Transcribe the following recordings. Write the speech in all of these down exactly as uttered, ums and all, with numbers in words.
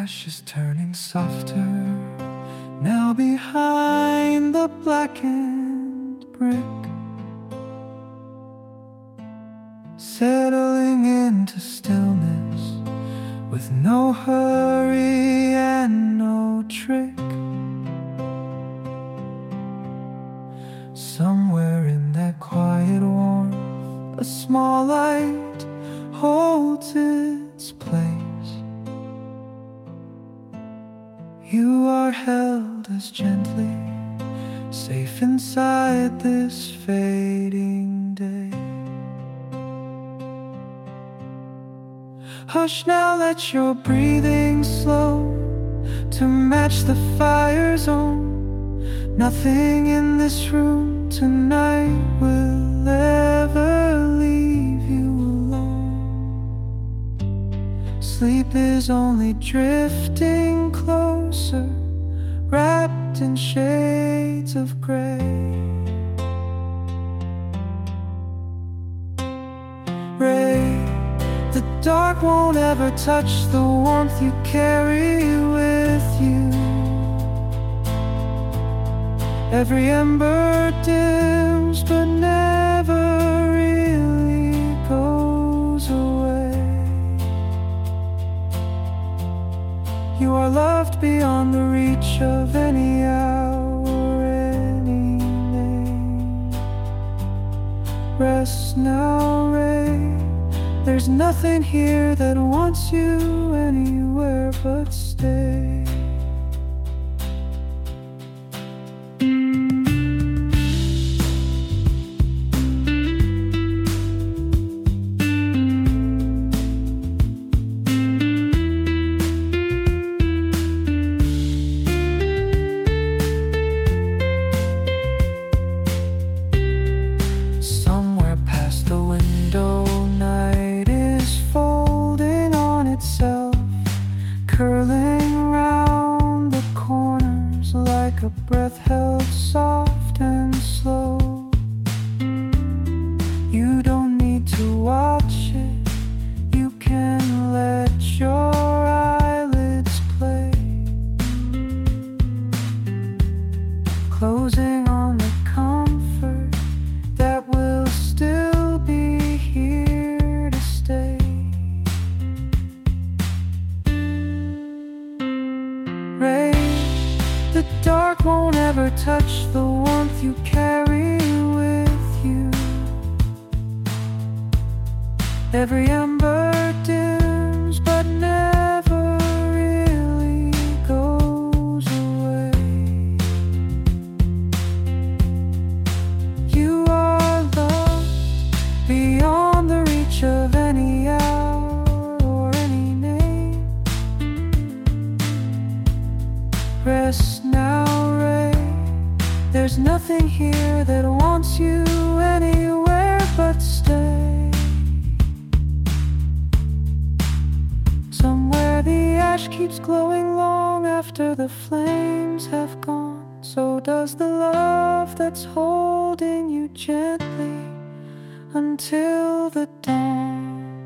ash is turning softer now behind the blackened brick, settling into stillness with no hurry and no trick. Somewhere in that quiet warmth, a small light holds its place. You are held as gently, safe inside this fading day. Hush now, let your breathing slow to match the fire's own. Nothing in this room tonight will ever leave you alone. Sleep is only drifting closer, wrapped in shades of gray. Ray, the dark won't ever touch the warmth you carry with you. Every ember dims but never really goes away. You are loved beyond the reach of any hour, any name. Rest now, Ray. There's nothing here that wants you anywhere but stay. Curling round the corners like a breath held soft and slow. You don't need to watch it, you can let your eyelids play, closing on the comfort that will still be here to stay. Ray, the dark won't ever touch the warmth you carry with you. Every ember dims but never really goes away. You are loved beyond the reach of any hour or any name. Rest now, Ray. There's nothing here that wants you anywhere but stay. Somewhere the ash keeps glowing long after the flames have gone. So does the love that's holding you gently until the dawn.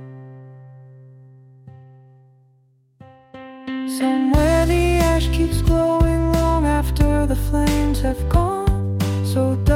Somewhere the ash keeps glowing long after the flames have gone. So